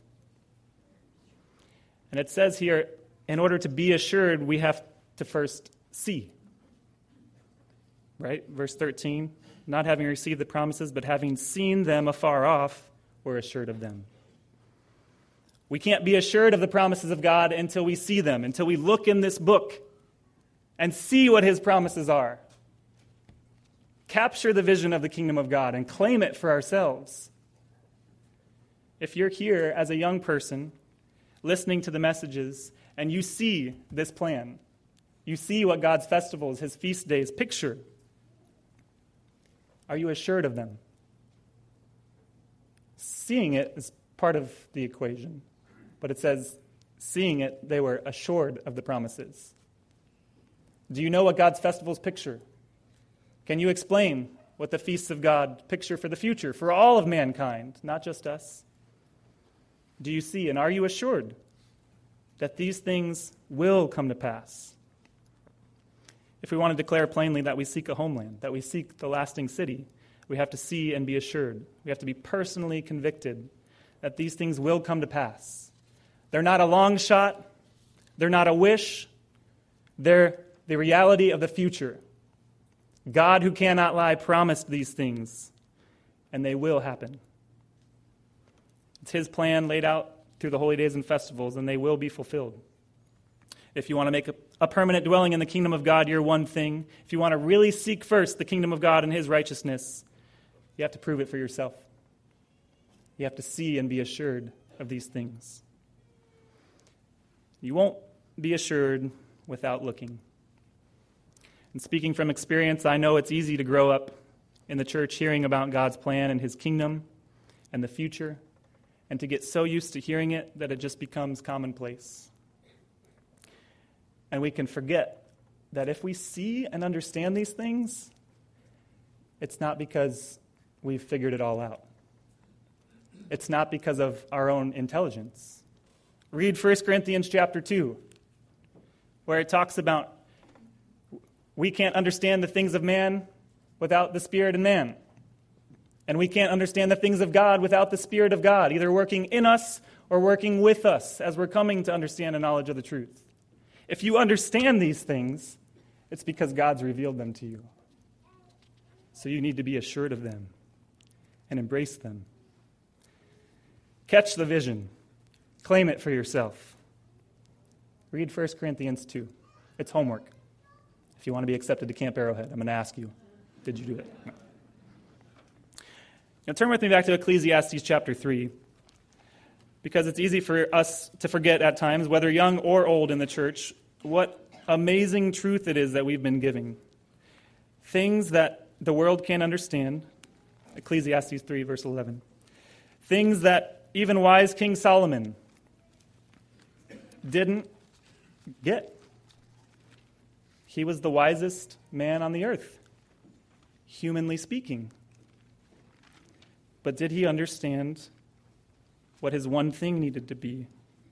Speaker 1: And it says here, in order to be assured, we have to first see. Right? Verse 13, not having received the promises, but having seen them afar off, we're assured of them. We can't be assured of the promises of God until we see them, until we look in this book and see what his promises are. Capture the vision of the kingdom of God and claim it for ourselves. If you're here as a young person, listening to the messages, and you see this plan, you see what God's festivals, his feast days picture, are you assured of them? Seeing it is part of the equation, but it says, seeing it, they were assured of the promises. Do you know what God's festivals picture? Can you explain what the feasts of God picture for the future, for all of mankind, not just us? Do you see and are you assured that these things will come to pass? If we want to declare plainly that we seek a homeland, that we seek the lasting city, we have to see and be assured. We have to be personally convicted that these things will come to pass. They're not a long shot. They're not a wish. They're the reality of the future. God, who cannot lie, promised these things, and they will happen. It's his plan laid out through the holy days and festivals, and they will be fulfilled. If you want to make a permanent dwelling in the kingdom of God your one thing, if you want to really seek first the kingdom of God and his righteousness, you have to prove it for yourself. You have to see and be assured of these things. You won't be assured without looking. And speaking from experience, I know it's easy to grow up in the church hearing about God's plan and his kingdom and the future, and to get so used to hearing it that it just becomes commonplace. And we can forget that if we see and understand these things, it's not because we've figured it all out. It's not because of our own intelligence. Read 1 Corinthians chapter 2, where it talks about we can't understand the things of man without the Spirit in man. And we can't understand the things of God without the Spirit of God, either working in us or working with us as we're coming to understand a knowledge of the truth. If you understand these things, it's because God's revealed them to you. So you need to be assured of them and embrace them. Catch the vision. Claim it for yourself. Read 1 Corinthians 2. It's homework. If you want to be accepted to Camp Arrowhead, I'm going to ask you, did you do it? No. Now turn with me back to Ecclesiastes chapter 3, because it's easy for us to forget at times, whether young or old in the church, what amazing truth it is that we've been giving. things that the world can't understand. Ecclesiastes 3, verse 11. Things that even wise King Solomon didn't get. He was the wisest man on the earth, humanly speaking. But did he understand what his one thing needed to be?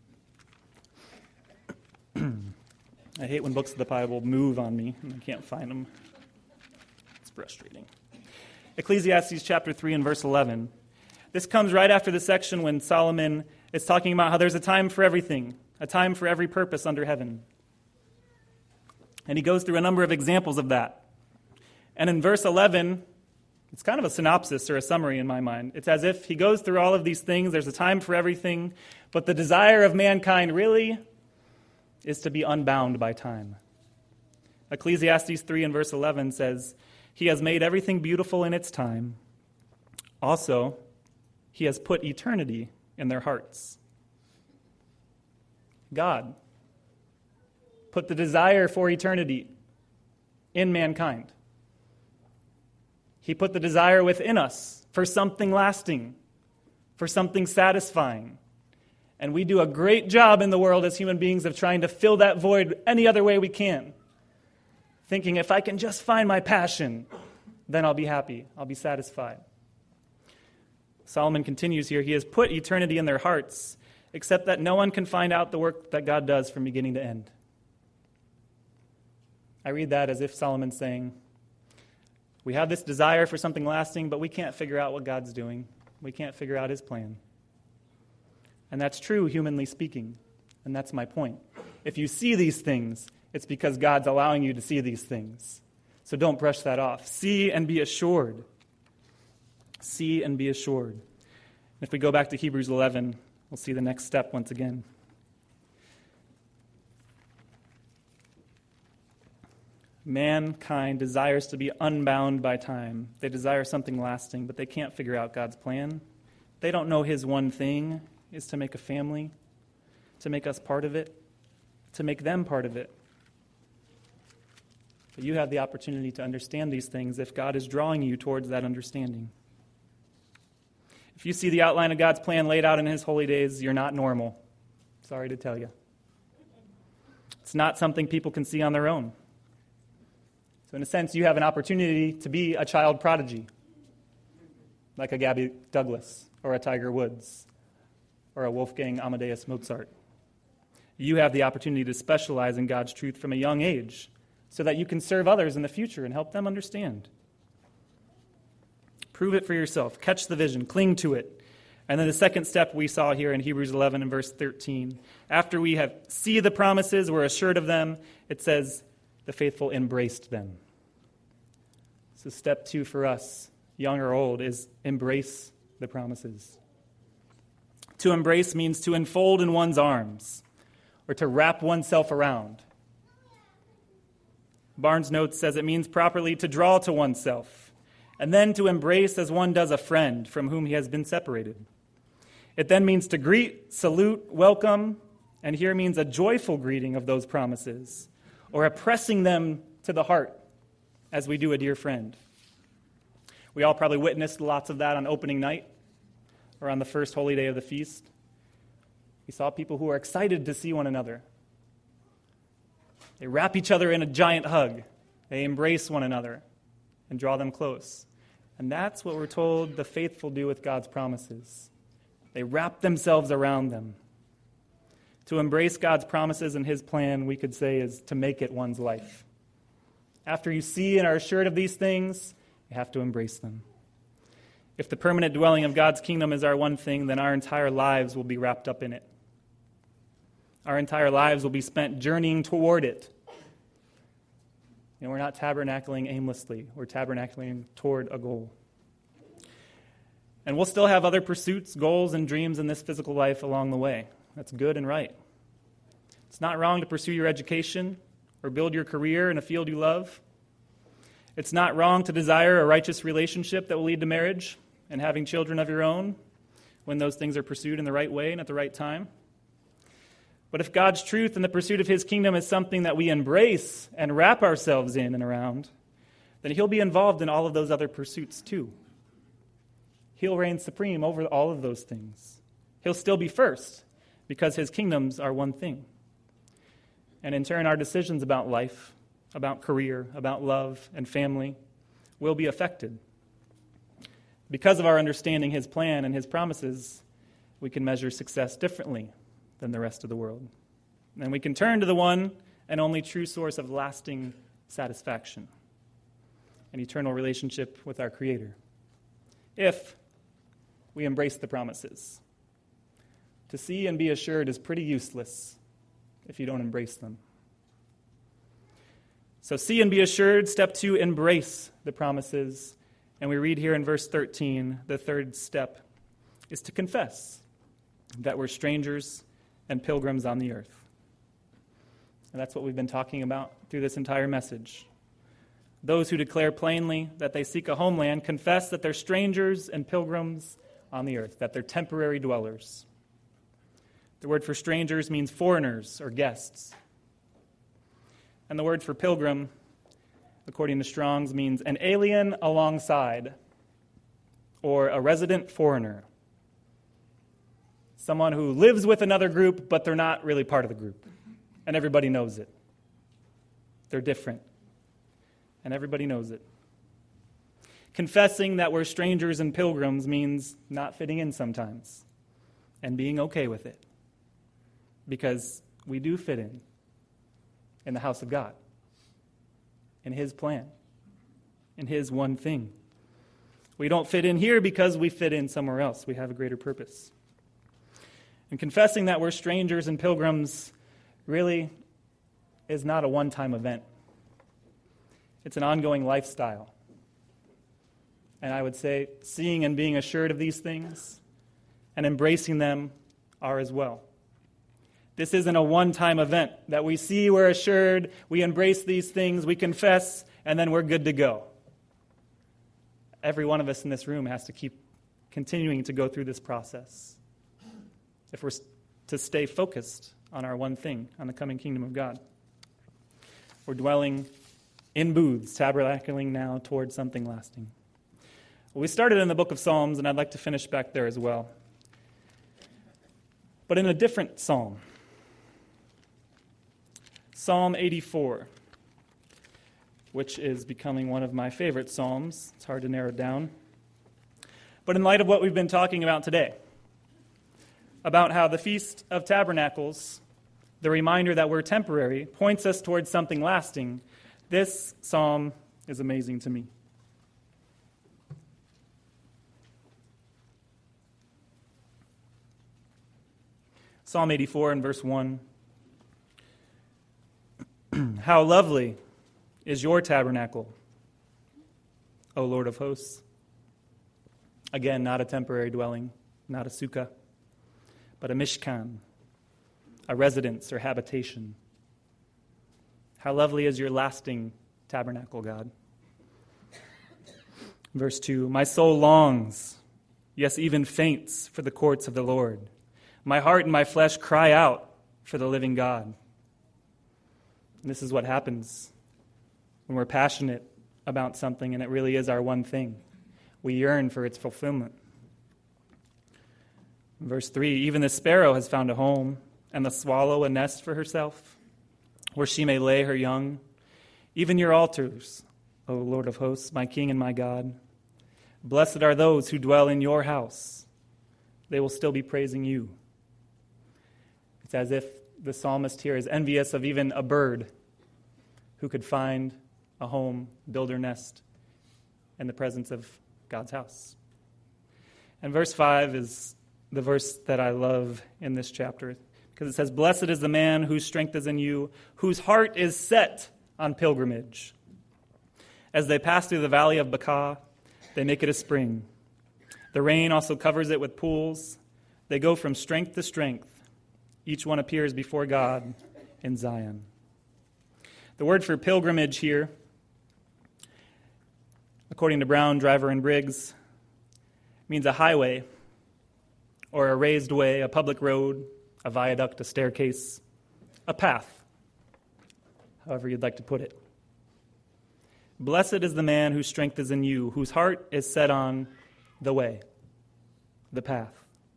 Speaker 1: I hate when books of the Bible move on me and I can't find them. It's frustrating. Ecclesiastes chapter 3 and verse 11. This comes right after the section when Solomon is talking about how there's a time for everything, a time for every purpose under heaven. And he goes through a number of examples of that. And in verse 11, it's kind of a synopsis or a summary in my mind. It's as if he goes through all of these things, there's a time for everything, but the desire of mankind really is to be unbound by time. Ecclesiastes 3 and verse 11 says, "He has made everything beautiful in its time. Also, he has put eternity in their hearts." God put the desire for eternity in mankind. He put the desire within us for something lasting, for something satisfying. And we do a great job in the world as human beings of trying to fill that void any other way we can, thinking if I can just find my passion, then I'll be happy, I'll be satisfied. Solomon continues here, he has put eternity in their hearts, except that no one can find out the work that God does from beginning to end. I read that as if Solomon's saying, we have this desire for something lasting, but we can't figure out what God's doing. We can't figure out his plan. And that's true, humanly speaking. And that's my point. If you see these things, it's because God's allowing you to see these things. So don't brush that off. See and be assured. See and be assured. And if we go back to Hebrews 11, we'll see the next step once again. Mankind desires to be unbound by time. They desire something lasting, but they can't figure out God's plan. They don't know his one thing is to make a family, to make us part of it, to make them part of it. But you have the opportunity to understand these things if God is drawing you towards that understanding. If you see the outline of God's plan laid out in his holy days, you're not normal. Sorry to tell you. It's not something people can see on their own. So in a sense, you have an opportunity to be a child prodigy, like a Gabby Douglas or a Tiger Woods or a Wolfgang Amadeus Mozart. You have the opportunity to specialize in God's truth from a young age so that you can serve others in the future and help them understand. Prove it for yourself. Catch the vision. Cling to it. And then the second step we saw here in Hebrews 11 and verse 13. After we have see the promises, we're assured of them, it says, the faithful embraced them. So step 2 for us, young or old, is embrace the promises. To embrace means to enfold in one's arms or to wrap oneself around. Barnes Notes says it means properly to draw to oneself and then to embrace as one does a friend from whom he has been separated. It then means to greet, salute, welcome, and here means a joyful greeting of those promises or a pressing them to the heart as we do a dear friend. We all probably witnessed lots of that on opening night or on the first holy day of the feast. We saw people who are excited to see one another. They wrap each other in a giant hug. They embrace one another and draw them close. And that's what we're told the faithful do with God's promises. They wrap themselves around them. To embrace God's promises and his plan, we could say, is to make it one's life. After you see and are assured of these things, you have to embrace them. If the permanent dwelling of God's kingdom is our one thing, then our entire lives will be wrapped up in it. Our entire lives will be spent journeying toward it. And we're not tabernacling aimlessly. We're tabernacling toward a goal. And we'll still have other pursuits, goals, and dreams in this physical life along the way. That's good and right. It's not wrong to pursue your education or build your career in a field you love. It's not wrong to desire a righteous relationship that will lead to marriage and having children of your own when those things are pursued in the right way and at the right time. But if God's truth and the pursuit of his kingdom is something that we embrace and wrap ourselves in and around, then he'll be involved in all of those other pursuits too. He'll reign supreme over all of those things. He'll still be first because his kingdoms are one thing. And in turn, our decisions about life, about career, about love and family will be affected. Because of our understanding his plan and his promises, we can measure success differently than the rest of the world. And we can turn to the one and only true source of lasting satisfaction, an eternal relationship with our Creator, if we embrace the promises. To see and be assured is pretty useless if you don't embrace them. So see and be assured. Step 2, embrace the promises. And we read here in verse 13, the third step is to confess that we're strangers and pilgrims on the earth. And that's what we've been talking about through this entire message. Those who declare plainly that they seek a homeland confess that they're strangers and pilgrims on the earth, that they're temporary dwellers. The word for strangers means foreigners or guests. And the word for pilgrim, according to Strong's, means an alien alongside or a resident foreigner. Someone who lives with another group, but they're not really part of the group. And everybody knows it. They're different. And everybody knows it. Confessing that we're strangers and pilgrims means not fitting in sometimes and being okay with it. Because we do fit in the house of God, in his plan, in his one thing. We don't fit in here because we fit in somewhere else. We have a greater purpose. And confessing that we're strangers and pilgrims really is not a one-time event. It's an ongoing lifestyle. And I would say seeing and being assured of these things and embracing them are as well. This isn't a one-time event that we see, we're assured, we embrace these things, we confess, and then we're good to go. Every one of us in this room has to keep continuing to go through this process if we're to stay focused on our one thing, on the coming kingdom of God. We're dwelling in booths, tabernacling now towards something lasting. Well, we started in the book of Psalms, and I'd like to finish back there as well. But in a different psalm. Psalm 84, which is becoming one of my favorite psalms. It's hard to narrow it down. But in light of what we've been talking about today, about how the Feast of Tabernacles, the reminder that we're temporary, points us towards something lasting, this psalm is amazing to me. Psalm 84 and verse 1. How lovely is your tabernacle, O Lord of hosts. Again, not a temporary dwelling, not a sukkah, but a mishkan, a residence or habitation. How lovely is your lasting tabernacle, God. Verse 2, my soul longs, yes, even faints for the courts of the Lord. My heart and my flesh cry out for the living God. And this is what happens when we're passionate about something and it really is our one thing. We yearn for its fulfillment. Verse 3, even the sparrow has found a home, and the swallow a nest for herself, where she may lay her young. Even your altars, O Lord of hosts, my King and my God. Blessed are those who dwell in your house. They will still be praising you. It's as if the psalmist here is envious of even a bird who could find a home, build her nest in the presence of God's house. And verse 5 is the verse that I love in this chapter, because it says, blessed is the man whose strength is in you, whose heart is set on pilgrimage. As they pass through the valley of Baca, they make it a spring. The rain also covers it with pools. They go from strength to strength. Each one appears before God in Zion. The word for pilgrimage here, according to Brown, Driver, and Briggs, means a highway or a raised way, a public road, a viaduct, a staircase, a path, however you'd like to put it. Blessed is the man whose strength is in you, whose heart is set on the way, the path.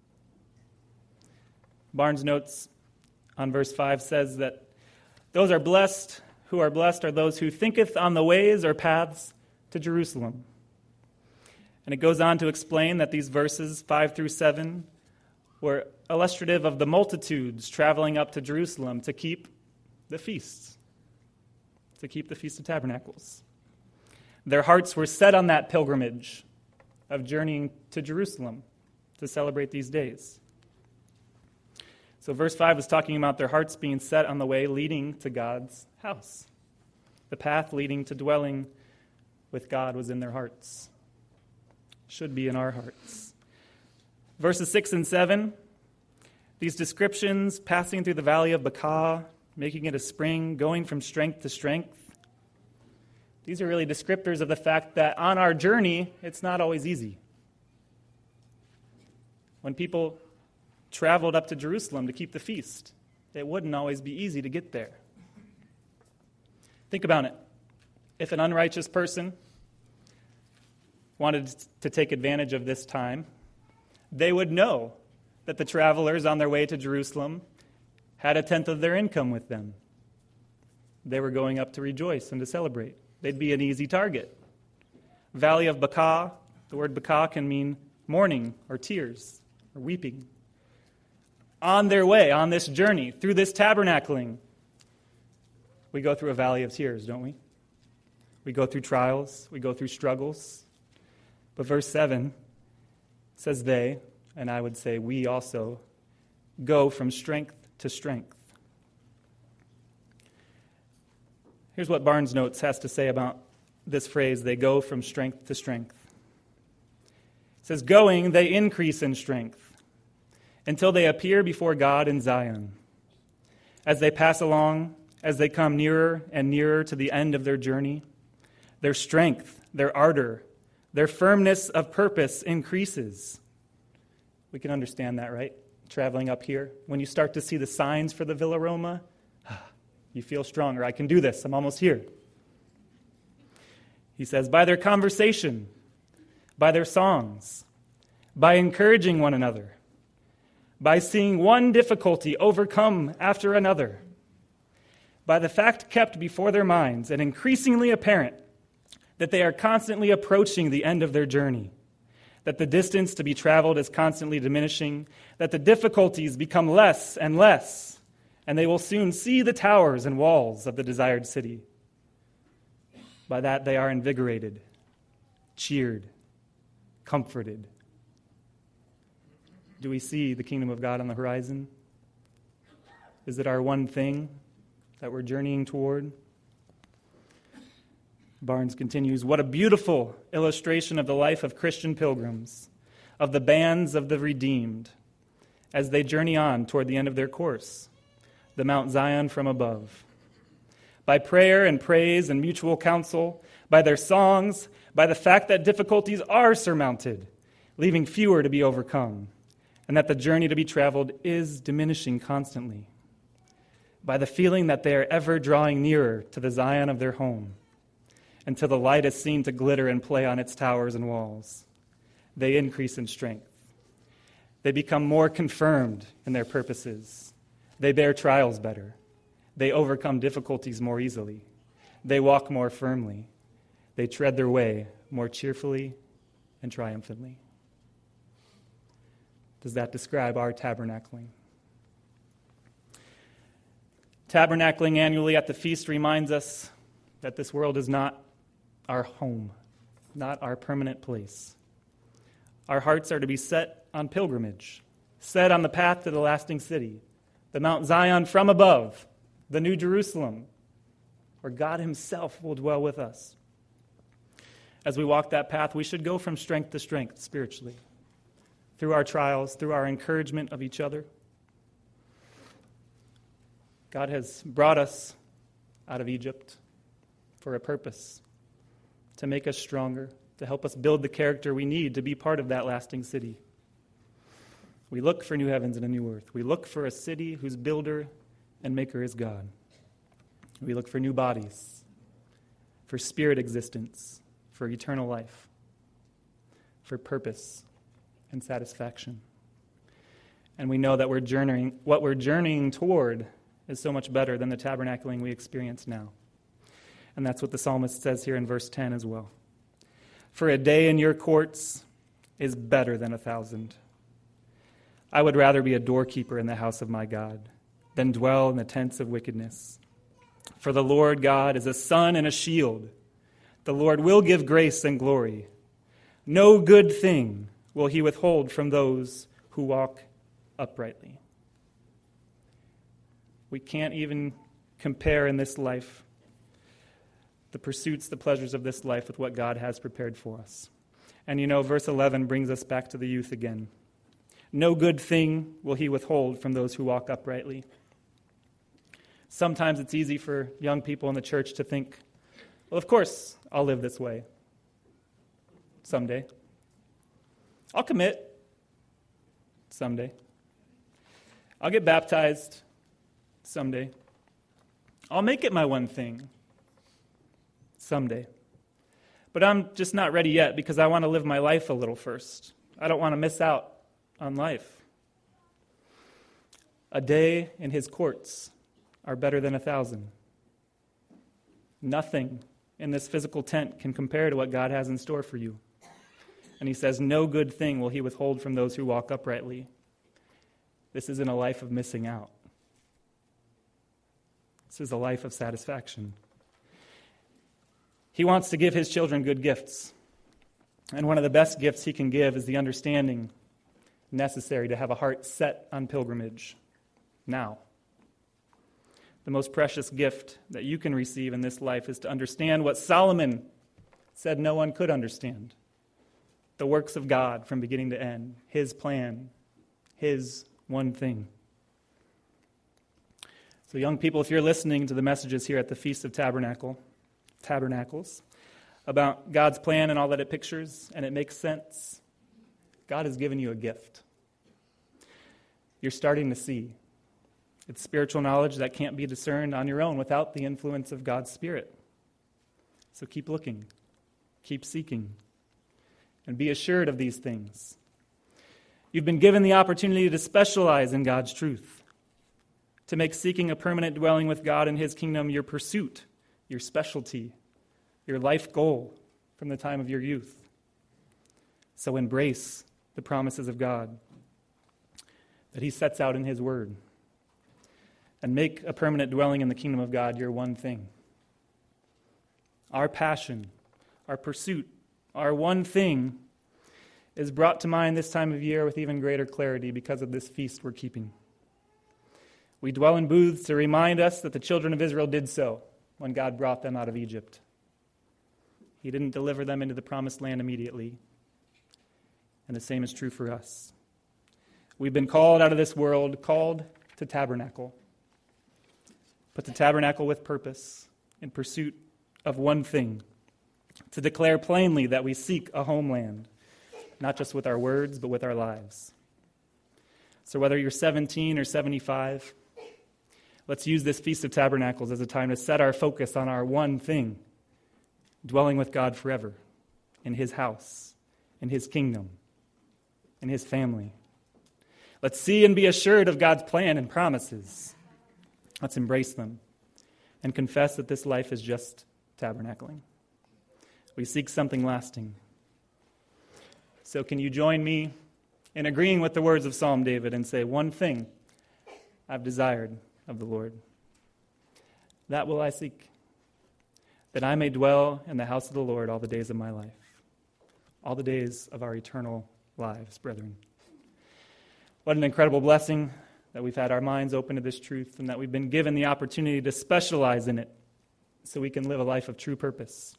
Speaker 1: Barnes notes on verse 5 says that those are blessed, who are blessed are those who thinketh on the ways or paths to Jerusalem. And it goes on to explain that these verses 5 through 7 were illustrative of the multitudes traveling up to Jerusalem to keep the feasts, to keep the Feast of Tabernacles. Their hearts were set on that pilgrimage of journeying to Jerusalem to celebrate these days. So verse 5 is talking about their hearts being set on the way leading to God's house. The path leading to dwelling with God was in their hearts. Should be in our hearts. Verses 6 and 7, these descriptions, passing through the valley of Baca, making it a spring, going from strength to strength, these are really descriptors of the fact that on our journey, it's not always easy. When people traveled up to Jerusalem to keep the feast, it wouldn't always be easy to get there. Think about it. If an unrighteous person wanted to take advantage of this time, they would know that the travelers on their way to Jerusalem had a tenth of their income with them. They were going up to rejoice and to celebrate. They'd be an easy target. Valley of Baca, the word Baca can mean mourning or tears or weeping. On their way, on this journey, through this tabernacling, we go through a valley of tears, don't we? We go through trials, we go through struggles. But verse 7 says they, and I would say we also, go from strength to strength. Here's what Barnes Notes has to say about this phrase, they go from strength to strength. It says, going, they increase in strength until they appear before God in Zion. As they pass along, as they come nearer and nearer to the end of their journey, their strength, their ardor, their firmness of purpose increases. We can understand that, right? Traveling up here. When you start to see the signs for the Villa Roma, you feel stronger. I can do this. I'm almost here. He says, by their conversation, by their songs, by encouraging one another, by seeing one difficulty overcome after another, by the fact kept before their minds and increasingly apparent that they are constantly approaching the end of their journey, that the distance to be traveled is constantly diminishing, that the difficulties become less and less, and they will soon see the towers and walls of the desired city. By that they are invigorated, cheered, comforted. Do we see the kingdom of God on the horizon? Is it our one thing that we're journeying toward? Barnes continues, what a beautiful illustration of the life of Christian pilgrims, of the bands of the redeemed, as they journey on toward the end of their course, the Mount Zion from above. By prayer and praise and mutual counsel, by their songs, by the fact that difficulties are surmounted, leaving fewer to be overcome, and that the journey to be traveled is diminishing constantly, by the feeling that they are ever drawing nearer to the Zion of their home, until the light is seen to glitter and play on its towers and walls. They increase in strength. They become more confirmed in their purposes. They bear trials better. They overcome difficulties more easily. They walk more firmly. They tread their way more cheerfully and triumphantly. Does that describe our tabernacling? Tabernacling annually at the feast reminds us that this world is not our home, not our permanent place. Our hearts are to be set on pilgrimage, set on the path to the lasting city, the Mount Zion from above, the New Jerusalem, where God himself will dwell with us. As we walk that path, we should go from strength to strength spiritually, through our trials, through our encouragement of each other. God has brought us out of Egypt for a purpose, to make us stronger, to help us build the character we need to be part of that lasting city. We look for new heavens and a new earth. We look for a city whose builder and maker is God. We look for new bodies, for spirit existence, for eternal life, for purpose and satisfaction. And we know that what we're journeying toward is so much better than the tabernacling we experience now. And that's what the psalmist says here in verse 10 as well. For a day in your courts is better than 1,000. I would rather be a doorkeeper in the house of my God than dwell in the tents of wickedness. For the Lord God is a sun and a shield. The Lord will give grace and glory. No good thing will he withhold from those who walk uprightly. We can't even compare in this life the pursuits, the pleasures of this life with what God has prepared for us. And verse 11 brings us back to the youth again. No good thing will he withhold from those who walk uprightly. Sometimes it's easy for young people in the church to think, well, of course, I'll live this way someday. I'll commit someday. I'll get baptized someday. I'll make it my one thing someday. But I'm just not ready yet because I want to live my life a little first. I don't want to miss out on life. A day in his courts are better than 1,000. Nothing in this physical tent can compare to what God has in store for you. And he says, no good thing will he withhold from those who walk uprightly. This isn't a life of missing out. This is a life of satisfaction. He wants to give his children good gifts. And one of the best gifts he can give is the understanding necessary to have a heart set on pilgrimage now. The most precious gift that you can receive in this life is to understand what Solomon said no one could understand. The works of God from beginning to end. His plan. His one thing. So young people, if you're listening to the messages here at the Feast of Tabernacles about God's plan and all that it pictures, and it makes sense, God has given you a gift. You're starting to see. It's spiritual knowledge that can't be discerned on your own without the influence of God's Spirit. So keep looking, keep seeking, and be assured of these things. You've been given the opportunity to specialize in God's truth, to make seeking a permanent dwelling with God in his kingdom your pursuit, your specialty, your life goal from the time of your youth. So embrace the promises of God that he sets out in his word, and make a permanent dwelling in the kingdom of God your one thing. Our passion, our pursuit, our one thing is brought to mind this time of year with even greater clarity because of this feast we're keeping. We dwell in booths to remind us that the children of Israel did so when God brought them out of Egypt. He didn't deliver them into the promised land immediately. And the same is true for us. We've been called out of this world, called to tabernacle. But to tabernacle with purpose, in pursuit of one thing, to declare plainly that we seek a homeland, not just with our words, but with our lives. So whether you're 17 or 75, let's use this Feast of Tabernacles as a time to set our focus on our one thing, dwelling with God forever, in his house, in his kingdom, in his family. Let's see and be assured of God's plan and promises. Let's embrace them and confess that this life is just tabernacling. We seek something lasting. So can you join me in agreeing with the words of Psalm David and say, one thing I've desired of the Lord, that will I seek, that I may dwell in the house of the Lord all the days of my life, all the days of our eternal lives, brethren. What an incredible blessing that we've had our minds open to this truth and that we've been given the opportunity to specialize in it so we can live a life of true purpose.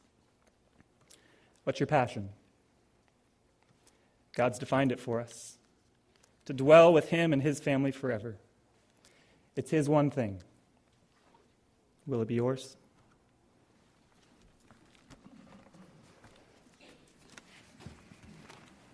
Speaker 1: What's your passion? God's defined it for us. To dwell with him and his family forever. It's his one thing. Will it be yours?